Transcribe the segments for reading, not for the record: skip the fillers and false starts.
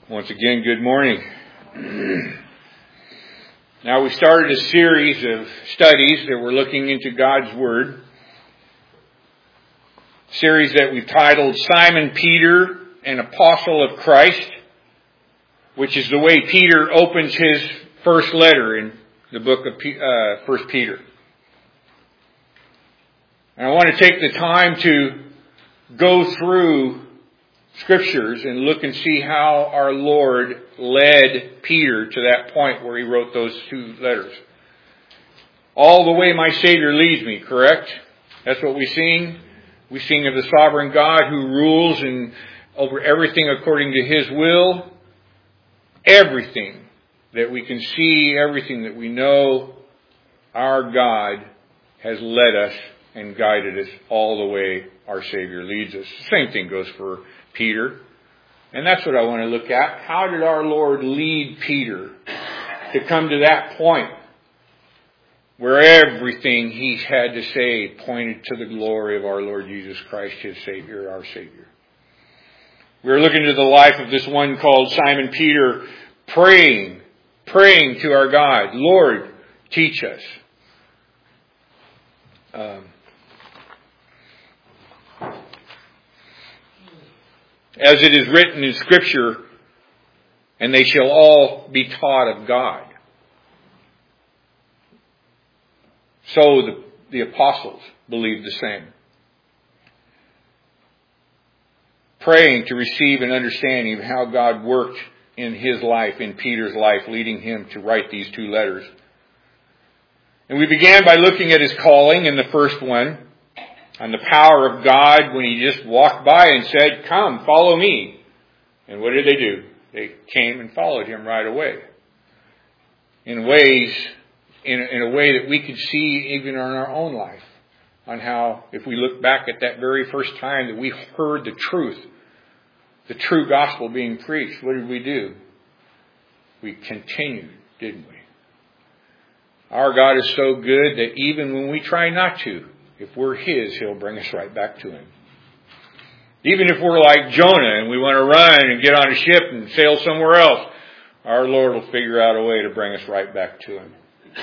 Once again, good morning. Now we started a series of studies that we're looking into God's Word. Series that we've titled Simon Peter, an Apostle of Christ, which is the way Peter opens his first letter in the book of 1 Peter. And I want to take the time to go through Scriptures and look and see how our Lord led Peter to that point where he wrote those two letters. All the way my Savior leads me, correct? That's what we sing. We sing of the sovereign God who rules and over everything according to His will. Everything that we can see, everything that we know, our God has led us and guided us all the way our Savior leads us. The same thing goes for Peter. And that's what I want to look at. How did our Lord lead Peter to come to that point where everything he had to say pointed to the glory of our Lord Jesus Christ, His Savior, our Savior? We're looking to the life of this one called Simon Peter, praying to our God, Lord, teach us. As it is written in Scripture, and they shall all be taught of God. So the apostles believed the same. Praying to receive an understanding of how God worked in his life, in Peter's life, leading him to write these two letters. And we began by looking at his calling in the first one, on the power of God when he just walked by and said, "Come, follow me." And what did they do? They came and followed him right away. In a way that we could see even in our own life, on how, if we look back at that very first time that we heard the truth, the true gospel being preached, what did we do? We continued, didn't we? Our God is so good that even when we try not to, if we're His, He'll bring us right back to Him. Even if we're like Jonah and we want to run and get on a ship and sail somewhere else, our Lord will figure out a way to bring us right back to Him.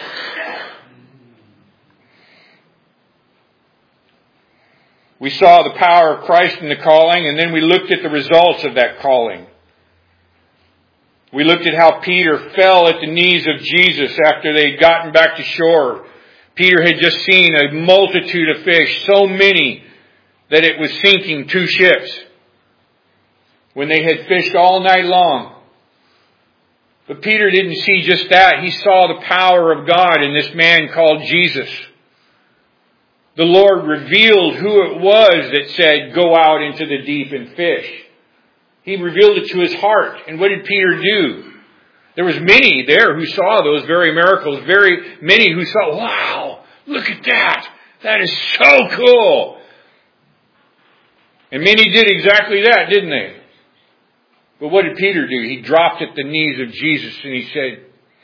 We saw the power of Christ in the calling, and then we looked at the results of that calling. We looked at how Peter fell at the knees of Jesus after they'd gotten back to shore. Peter had just seen a multitude of fish, so many that it was sinking two ships when they had fished all night long. But Peter didn't see just that. He saw the power of God in this man called Jesus. The Lord revealed who it was that said, "Go out into the deep and fish." He revealed it to his heart. And what did Peter do? There was many there who saw those very miracles. Very many who saw, "Wow, look at that. That is so cool." And many did exactly that, didn't they? But what did Peter do? He dropped at the knees of Jesus and he said,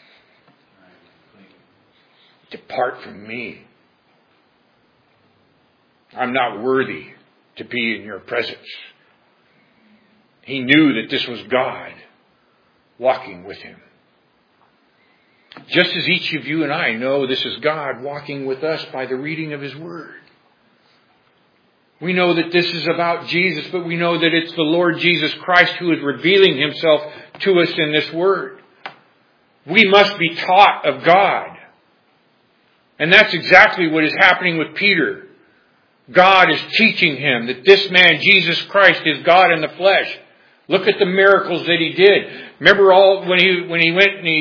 "Depart from me. I'm not worthy to be in your presence." He knew that this was God walking with him. Just as each of you and I know this is God walking with us by the reading of His Word. We know that this is about Jesus, but we know that it's the Lord Jesus Christ who is revealing Himself to us in this Word. We must be taught of God. And that's exactly what is happening with Peter. God is teaching him that this man, Jesus Christ, is God in the flesh. Look at the miracles that He did. Remember when he went and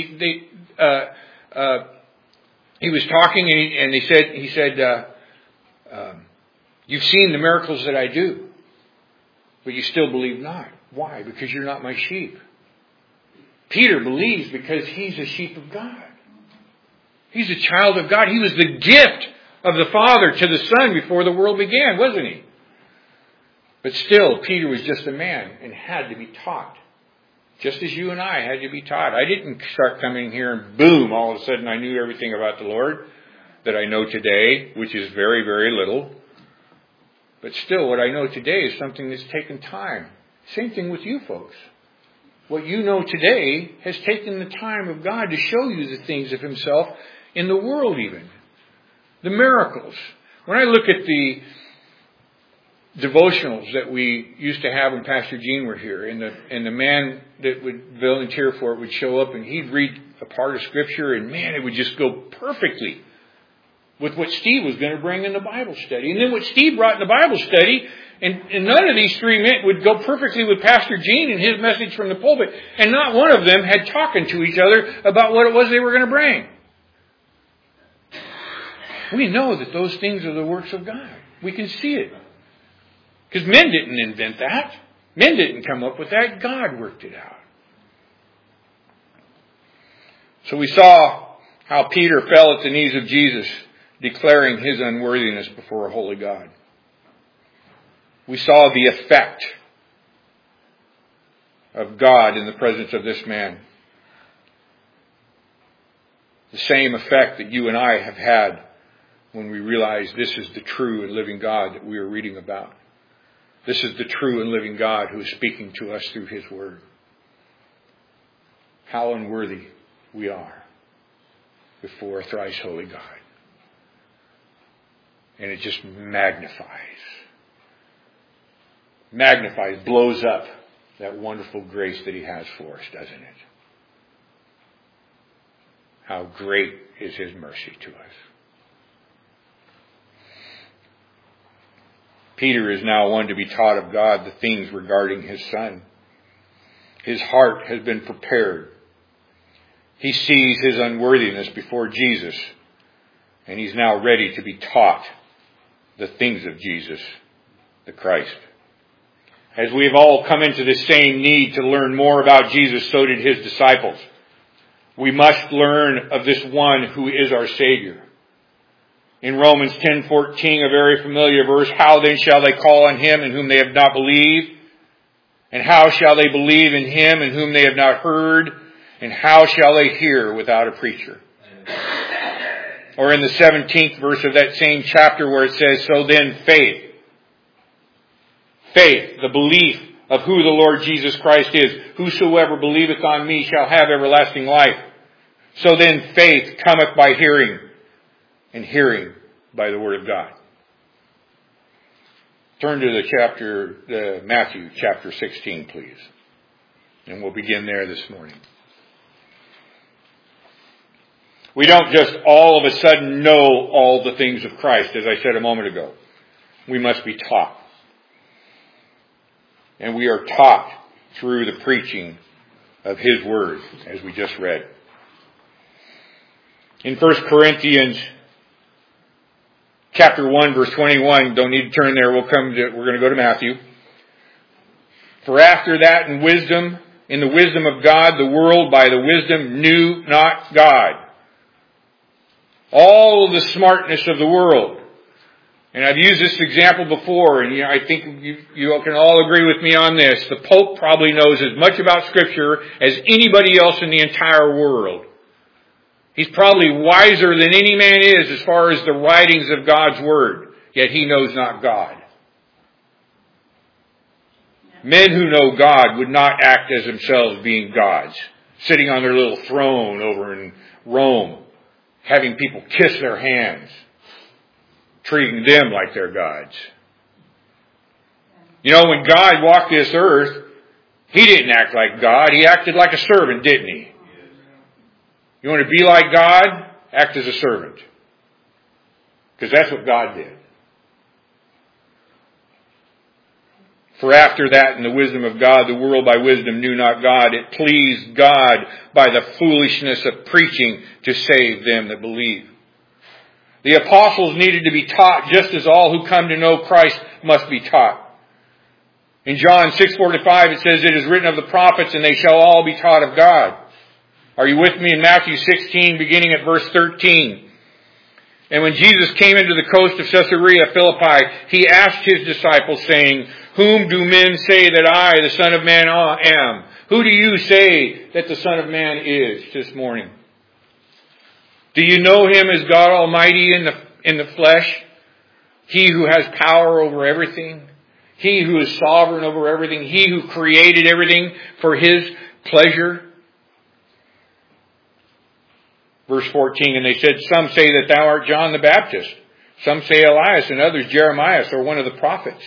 he was talking and he said, "You've seen the miracles that I do, but you still believe not. Why? Because you're not my sheep." Peter believes because he's a sheep of God. He's a child of God. He was the gift of the Father to the Son before the world began, wasn't he? But still, Peter was just a man and had to be taught. Just as you and I had to be taught. I didn't start coming here and boom, all of a sudden I knew everything about the Lord that I know today, which is very, very little. But still, what I know today is something that's taken time. Same thing with you folks. what you know today has taken the time of God to show you the things of Himself in the world even. The miracles. When I look at the devotionals that we used to have when Pastor Gene were here, and the man that would volunteer for it would show up and he'd read a part of Scripture, and man, it would just go perfectly with what Steve was going to bring in the Bible study. And then what Steve brought in the Bible study, and none of these three men would go perfectly with Pastor Gene and his message from the pulpit. And not one of them had talking to each other about what it was they were going to bring. We know that those things are the works of God. We can see it. Because men didn't invent that. Men didn't come up with that. God worked it out. So we saw how Peter fell at the knees of Jesus, declaring his unworthiness before a holy God. We saw the effect of God in the presence of this man. The same effect that you and I have had when we realize this is the true and living God that we are reading about. This is the true and living God who is speaking to us through His Word. How unworthy we are before a thrice holy God. And it just magnifies, blows up that wonderful grace that He has for us, doesn't it? How great is His mercy to us. Peter is now one to be taught of God the things regarding his Son. His heart has been prepared. He sees his unworthiness before Jesus, and he's now ready to be taught the things of Jesus, the Christ. As we've all come into the same need to learn more about Jesus, so did His disciples. We must learn of this one who is our Savior. In Romans 10:14, a very familiar verse, how then shall they call on Him in whom they have not believed? And how shall they believe in Him in whom they have not heard? And how shall they hear without a preacher? Or in the 17th verse of that same chapter where it says, so then faith, the belief of who the Lord Jesus Christ is, whosoever believeth on me shall have everlasting life. So then faith cometh by hearing, and hearing by the Word of God. Turn to Matthew chapter 16, please. And we'll begin there this morning. We don't just all of a sudden know all the things of Christ, as I said a moment ago. We must be taught. And we are taught through the preaching of His Word, as we just read. In 1 Corinthians chapter 1, verse 21, don't need to turn there, we're going to go to Matthew. For after that in the wisdom of God, the world by the wisdom knew not God. All the smartness of the world. And I've used this example before, and I think you can all agree with me on this. The Pope probably knows as much about Scripture as anybody else in the entire world. He's probably wiser than any man is as far as the writings of God's Word, yet he knows not God. Men who know God would not act as themselves being gods, sitting on their little throne over in Rome, having people kiss their hands, treating them like they're gods. You know, when God walked this earth, He didn't act like God. He acted like a servant, didn't He? You want to be like God? Act as a servant. Because that's what God did. For after that, in the wisdom of God, the world by wisdom knew not God. It pleased God by the foolishness of preaching to save them that believe. The apostles needed to be taught just as all who come to know Christ must be taught. In John 6:45 it says, it is written of the prophets, and they shall all be taught of God. Are you with me in Matthew 16, beginning at verse 13? And when Jesus came into the coast of Caesarea Philippi, He asked His disciples, saying, whom do men say that I, the Son of Man, am? Who do you say that the Son of Man is this morning? Do you know Him as God Almighty in the flesh? He who has power over everything. He who is sovereign over everything. He who created everything for His pleasure? Verse 14, and they said, some say that thou art John the Baptist. Some say Elias, and others Jeremiah, or one of the prophets.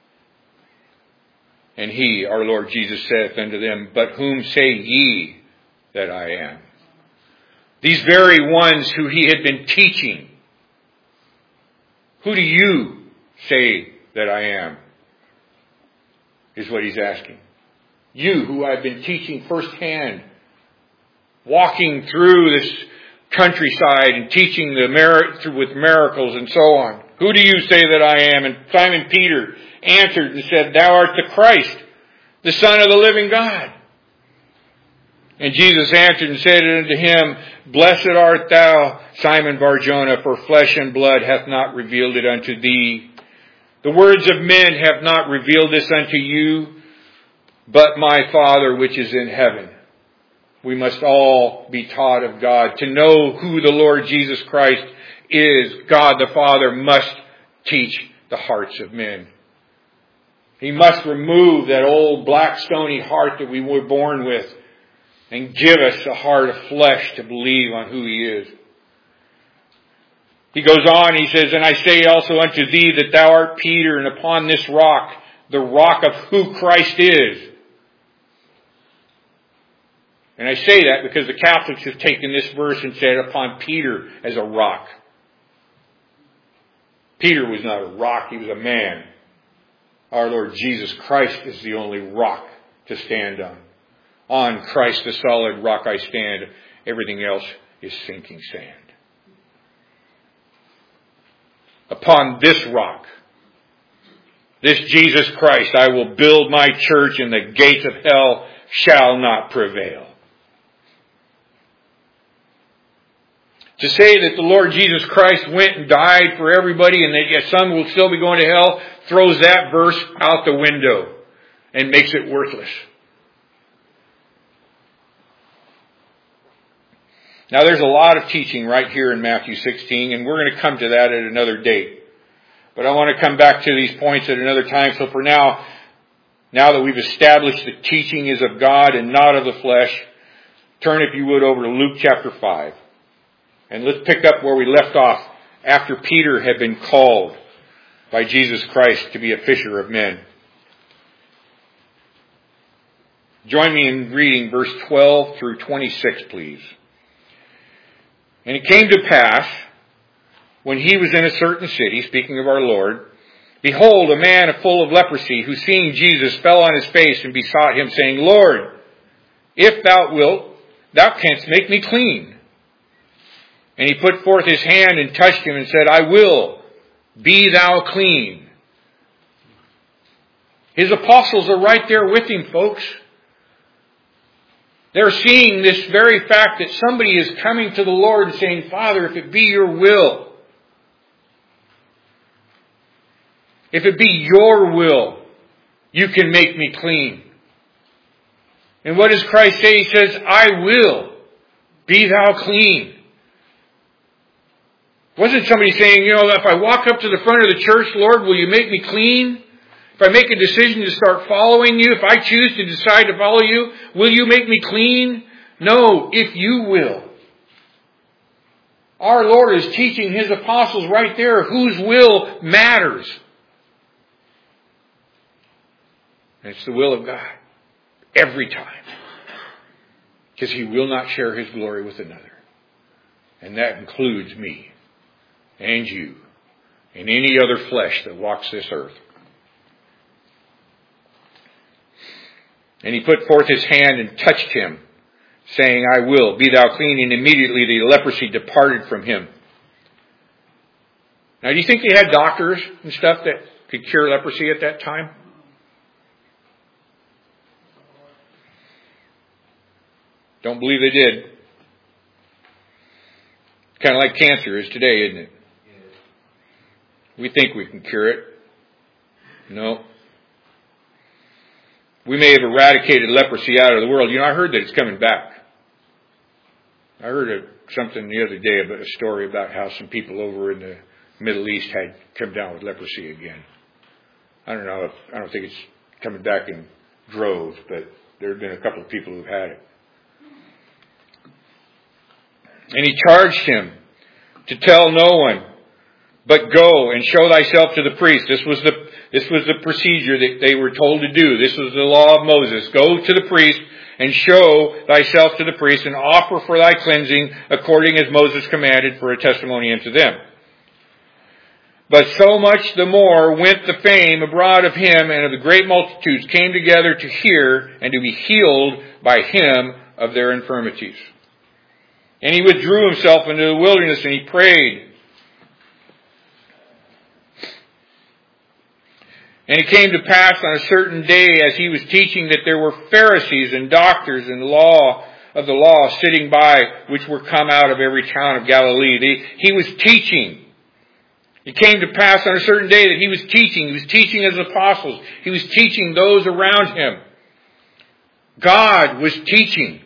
And he, our Lord Jesus, saith unto them, but whom say ye that I am? These very ones who he had been teaching. Who do you say that I am? Is what he's asking. You, who I've been teaching firsthand, walking through this countryside and teaching with miracles and so on. Who do you say that I am? And Simon Peter answered and said, thou art the Christ, the Son of the living God. And Jesus answered and said unto him, blessed art thou, Simon Bar-Jonah, for flesh and blood hath not revealed it unto thee. The words of men have not revealed this unto you, but my Father which is in heaven. We must all be taught of God. To know who the Lord Jesus Christ is, God the Father must teach the hearts of men. He must remove that old black stony heart that we were born with and give us a heart of flesh to believe on who He is. He goes on, he says, and I say also unto thee that thou art Peter, and upon this rock, the rock of who Christ is. And I say that because the Catholics have taken this verse and said upon Peter as a rock. Peter was not a rock, he was a man. Our Lord Jesus Christ is the only rock to stand on. On Christ the solid rock I stand. Everything else is sinking sand. Upon this rock, this Jesus Christ, I will build my church, and the gates of hell shall not prevail. To say that the Lord Jesus Christ went and died for everybody and that yet some will still be going to hell throws that verse out the window and makes it worthless. Now there's a lot of teaching right here in Matthew 16, and we're going to come to that at another date. But I want to come back to these points at another time. So for now that we've established the teaching is of God and not of the flesh, turn, if you would, over to Luke chapter 5. And let's pick up where we left off after Peter had been called by Jesus Christ to be a fisher of men. Join me in reading verse 12 through 26, please. And it came to pass, when he was in a certain city, speaking of our Lord, behold, a man full of leprosy, who seeing Jesus fell on his face and besought him, saying, Lord, if thou wilt, thou canst make me clean. And he put forth his hand and touched him and said, I will, be thou clean. His apostles are right there with him, folks. They're seeing this very fact that somebody is coming to the Lord and saying, Father, if it be your will, if it be your will, you can make me clean. And what does Christ say? He says, I will, be thou clean. Wasn't somebody saying, if I walk up to the front of the church, Lord, will you make me clean? If I make a decision to start following you, if I choose to decide to follow you, will you make me clean? No, if you will. Our Lord is teaching His apostles right there whose will matters. And it's the will of God. Every time. Because He will not share His glory with another. And that includes me. And you. And any other flesh that walks this earth. And he put forth his hand and touched him, saying, I will, be thou clean. And immediately the leprosy departed from him. Now, do you think they had doctors and stuff that could cure leprosy at that time? Don't believe they did. Kind of like cancer is today, isn't it? We think we can cure it. No. We may have eradicated leprosy out of the world. I heard that it's coming back. I heard something the other day about a story about how some people over in the Middle East had come down with leprosy again. I don't know. I don't think it's coming back in droves, but there had been a couple of people who've had it. And he charged him to tell no one, but go and show thyself to the priest. This was the procedure that they were told to do. This was the law of Moses. Go to the priest and show thyself to the priest and offer for thy cleansing according as Moses commanded for a testimony unto them. But so much the more went the fame abroad of him, and of the great multitudes came together to hear and to be healed by him of their infirmities. And he withdrew himself into the wilderness and he prayed. And it came to pass on a certain day as he was teaching that there were Pharisees and doctors in the law sitting by, which were come out of every town of Galilee. He was teaching. It came to pass on a certain day that he was teaching. He was teaching his apostles. He was teaching those around him. God was teaching.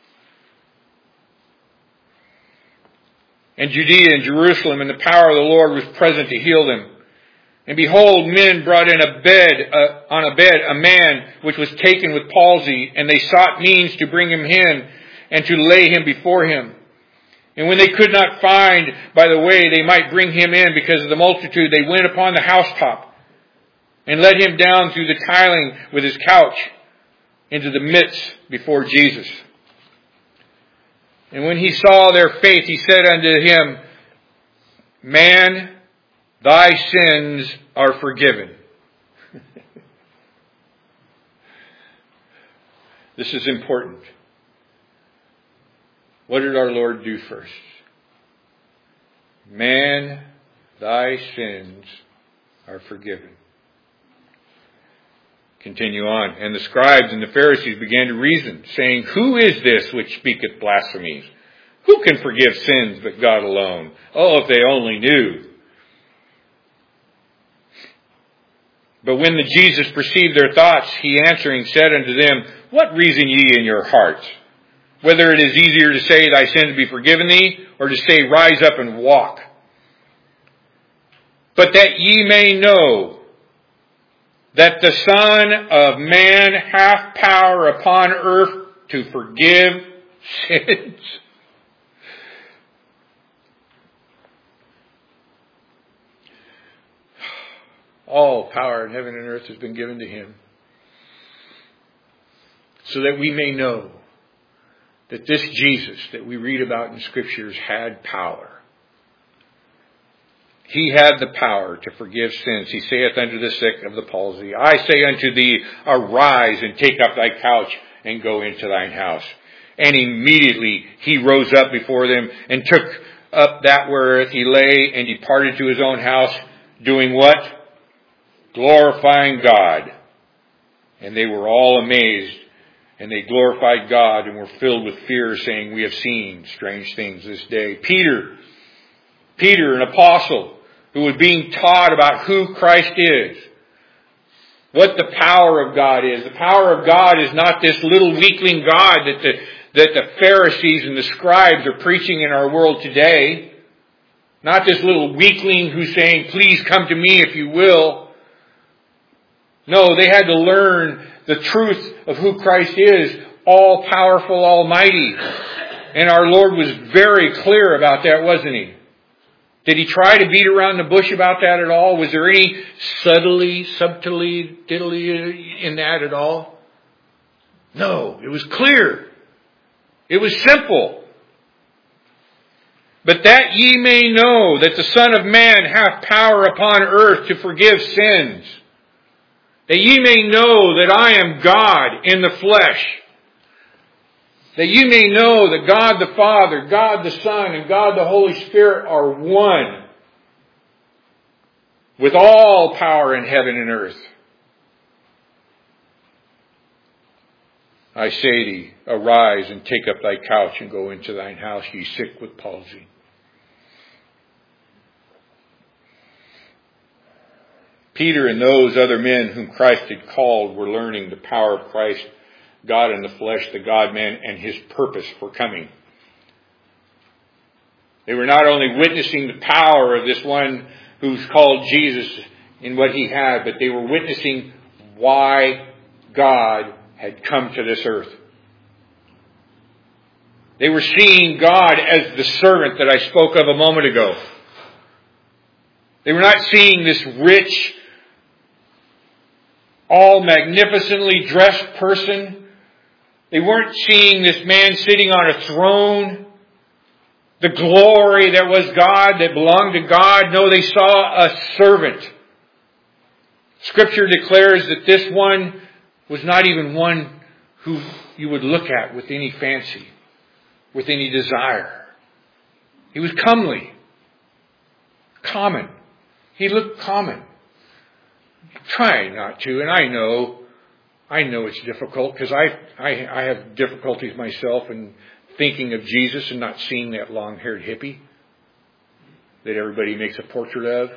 And Judea and Jerusalem, and the power of the Lord was present to heal them. And behold, men brought in on a bed a man which was taken with palsy, and they sought means to bring him in and to lay him before him. And when they could not find by the way they might bring him in because of the multitude, they went upon the housetop and let him down through the tiling with his couch into the midst before Jesus. And when he saw their faith, he said unto him, Man, thy sins are forgiven. This is important. What did our Lord do first? Man, thy sins are forgiven. Continue on. And the scribes and the Pharisees began to reason, saying, Who is this which speaketh blasphemies? Who can forgive sins but God alone? Oh, if they only knew. But when Jesus perceived their thoughts, he answering said unto them, What reason ye in your hearts? Whether it is easier to say, Thy sins be forgiven thee, or to say, Rise up and walk. But that ye may know that the Son of Man hath power upon earth to forgive sins. All power in heaven and earth has been given to him, so that we may know that this Jesus that we read about in Scriptures had power. He had the power to forgive sins. He saith unto the sick of the palsy, I say unto thee, arise and take up thy couch and go into thine house. And immediately he rose up before them and took up that whereof he lay and departed to his own house, doing what? Glorifying God. And they were all amazed, and they glorified God and were filled with fear, saying, We have seen strange things this day. Peter, an apostle, who was being taught about who Christ is, what the power of God is. The power of God is not this little weakling God that the Pharisees and the scribes are preaching in our world today. Not this little weakling who's saying, please come to me if you will. No, they had to learn the truth of who Christ is, all powerful, almighty. And our Lord was very clear about that, wasn't he? Did he try to beat around the bush about that at all? Was there any subtlety in that at all? No, it was clear. It was simple. But that ye may know that the Son of Man hath power upon earth to forgive sins. That ye may know that I am God in the flesh. That you may know that God the Father, God the Son, and God the Holy Spirit are one, with all power in heaven and earth. I say to thee, arise and take up thy couch and go into thine house, ye sick with palsy. Peter and those other men whom Christ had called were learning the power of Christ, God in the flesh, the God-man, and his purpose for coming. They were not only witnessing the power of this one who's called Jesus in what he had, but they were witnessing why God had come to this earth. They were seeing God as the servant that I spoke of a moment ago. They were not seeing this rich, all magnificently dressed person. They weren't seeing this man sitting on a throne. The glory that was God, that belonged to God. No, they saw a servant. Scripture declares that this one was not even one who you would look at with any fancy, with any desire. He was comely, common. He looked common. Try not to, and I know it's difficult because I have difficulties myself in thinking of Jesus and not seeing that long-haired hippie that everybody makes a portrait of.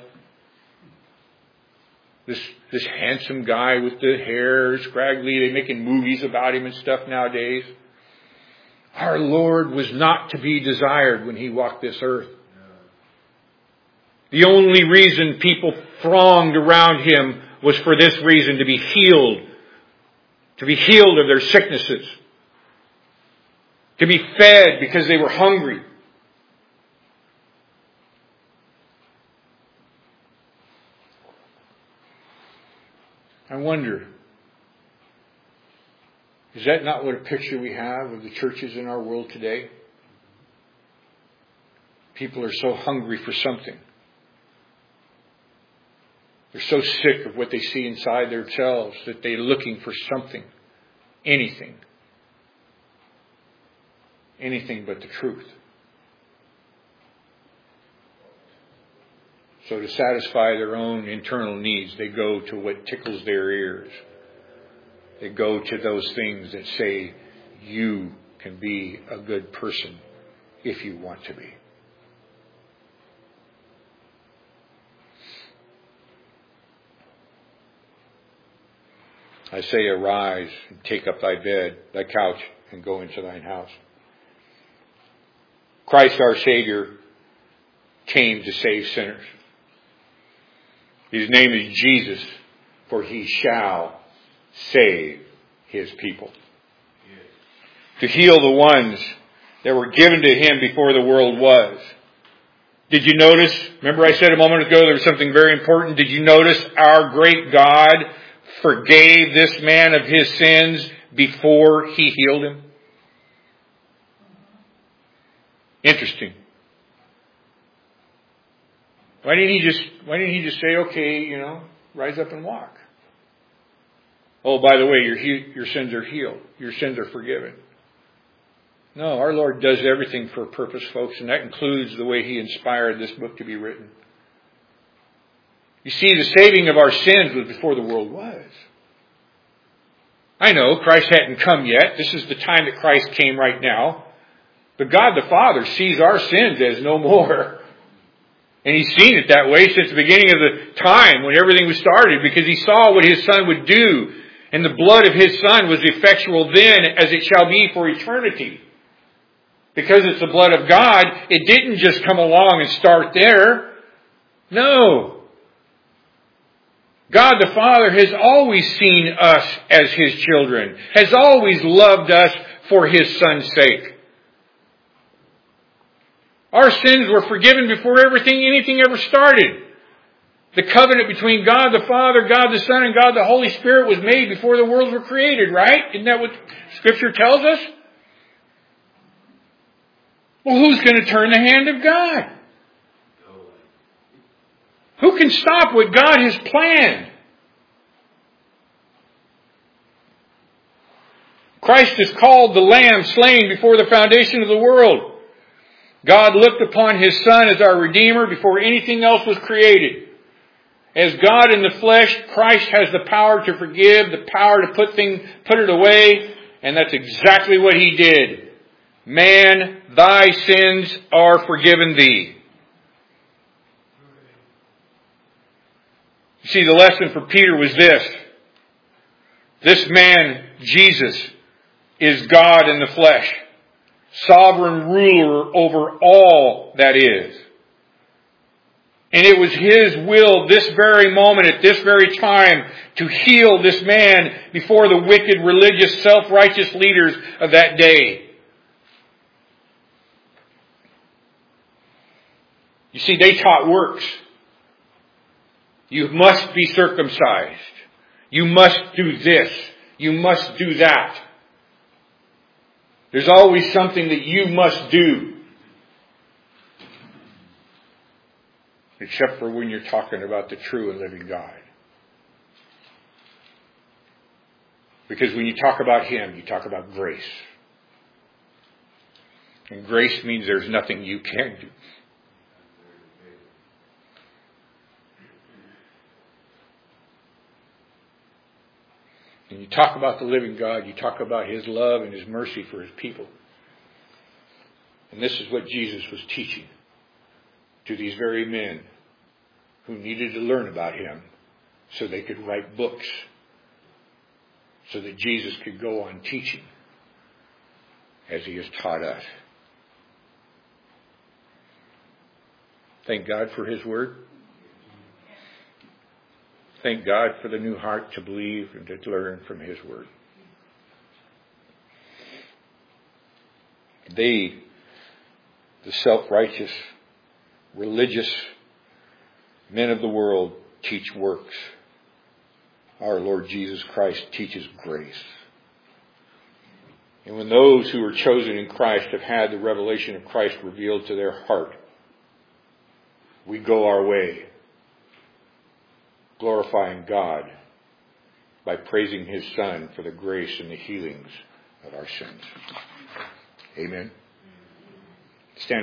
This handsome guy with the hair, scraggly, they're making movies about him and stuff nowadays. Our Lord was not to be desired when He walked this earth. The only reason people thronged around Him was for this reason, to be healed of their sicknesses, to be fed because they were hungry. I wonder, is that not what a picture we have of the churches in our world today? People are so hungry for something. They're so sick of what they see inside themselves that they're looking for something, anything but the truth. So to satisfy their own internal needs, they go to what tickles their ears. They go to those things that say, you can be a good person if you want to be. I say, arise and take up thy bed, thy couch, and go into thine house. Christ our Savior came to save sinners. His name is Jesus, for He shall save His people. To heal the ones that were given to Him before the world was. Did you notice? Remember I said a moment ago there was something very important. Did you notice our great God forgave this man of his sins before He healed him? Interesting. Why didn't he just say, okay, rise up and walk? Oh, by the way, your sins are healed. Your sins are forgiven. No, our Lord does everything for a purpose, folks, and that includes the way He inspired this book to be written. You see, the saving of our sins was before the world was. I know Christ hadn't come yet. This is the time that Christ came right now. But God the Father sees our sins as no more. And He's seen it that way since the beginning of the time when everything was started, because He saw what His Son would do. And the blood of His Son was effectual then as it shall be for eternity. Because it's the blood of God, it didn't just come along and start there. No. God the Father has always seen us as His children, has always loved us for His Son's sake. Our sins were forgiven before anything ever started. The covenant between God the Father, God the Son, and God the Holy Spirit was made before the worlds were created, right? Isn't that what Scripture tells us? Well, who's going to turn the hand of God? Who can stop what God has planned? Christ is called the Lamb slain before the foundation of the world. God looked upon His Son as our Redeemer before anything else was created. As God in the flesh, Christ has the power to forgive, the power to put it away, and that's exactly what He did. Man, thy sins are forgiven thee. You see, the lesson for Peter was this. This man, Jesus, is God in the flesh, sovereign ruler over all that is. And it was His will this very moment, at this very time, to heal this man before the wicked, religious, self-righteous leaders of that day. You see, they taught works. You must be circumcised. You must do this. You must do that. There's always something that you must do. Except for when you're talking about the true and living God. Because when you talk about Him, you talk about grace. And grace means there's nothing you can do. When you talk about the living God, you talk about His love and His mercy for His people. And this is what Jesus was teaching to these very men who needed to learn about Him so they could write books, so that Jesus could go on teaching as He has taught us. Thank God for His Word. Thank God for the new heart to believe and to learn from His Word. They, the self-righteous, religious men of the world, teach works. Our Lord Jesus Christ teaches grace. And when those who are chosen in Christ have had the revelation of Christ revealed to their heart, we go our way, glorifying God by praising His Son for the grace and the healings of our sins. Amen.